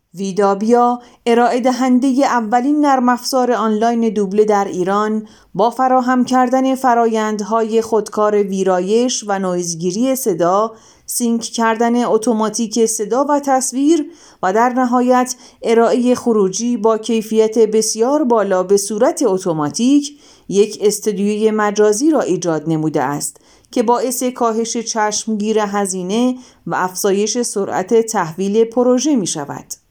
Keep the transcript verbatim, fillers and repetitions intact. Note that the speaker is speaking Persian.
ویدابیا ارائه دهنده اولین نرم افزار آنلاین دوبله در ایران با فراهم کردن فرایندهای خودکار ویرایش و نویزگیری صدا، سینک کردن اتوماتیک صدا و تصویر و در نهایت ارائه خروجی با کیفیت بسیار بالا به صورت اتوماتیک، یک استودیوی مجازی را ایجاد نموده است که باعث کاهش چشمگیر هزینه و افزایش سرعت تحویل پروژه می شود.